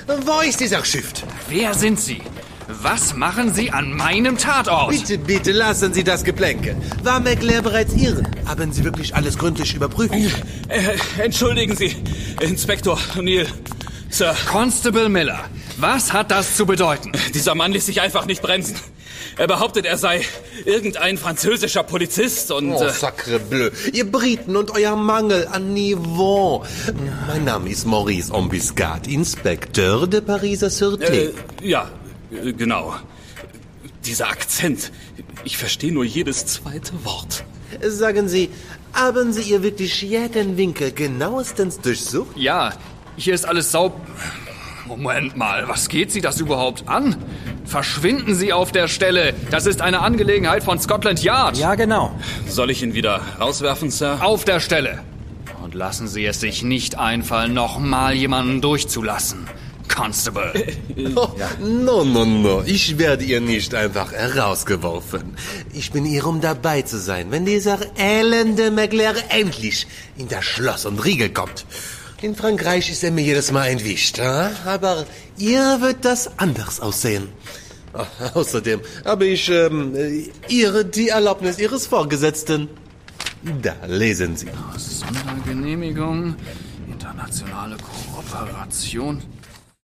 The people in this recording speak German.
Wo ist dieser Schiff? Wer sind Sie? Was machen Sie an meinem Tatort? Bitte, lassen Sie das Geplänkel. War McClare bereits Ihr? Haben Sie wirklich alles gründlich überprüft? Entschuldigen Sie, Inspektor O'Neill. Sir. Constable Miller, was hat das zu bedeuten? Dieser Mann ließ sich einfach nicht bremsen. Er behauptet, er sei irgendein französischer Polizist und... Oh, sacre bleu. Ihr Briten und euer Mangel an Niveau. Mein Name ist Maurice Ambuscade, Inspekteur de Pariser Sûreté. Ja, genau. Dieser Akzent. Ich verstehe nur jedes zweite Wort. Sagen Sie, haben Sie ihr wirklich jeden Winkel genauestens durchsucht? Ja, hier ist alles Moment mal, was geht Sie das überhaupt an? Verschwinden Sie auf der Stelle. Das ist eine Angelegenheit von Scotland Yard. Ja, genau. Soll ich ihn wieder rauswerfen, Sir? Auf der Stelle. Und lassen Sie es sich nicht einfallen, noch mal jemanden durchzulassen. Constable. Oh, no. Ich werde ihr nicht einfach herausgeworfen. Ich bin hier, um dabei zu sein, wenn dieser elende McClare endlich in das Schloss und Riegel kommt. In Frankreich ist er mir jedes Mal entwischt, aber ihr wird das anders aussehen. Außerdem habe ich die Erlaubnis Ihres Vorgesetzten. Da, lesen Sie. Sondergenehmigung, internationale Kooperation.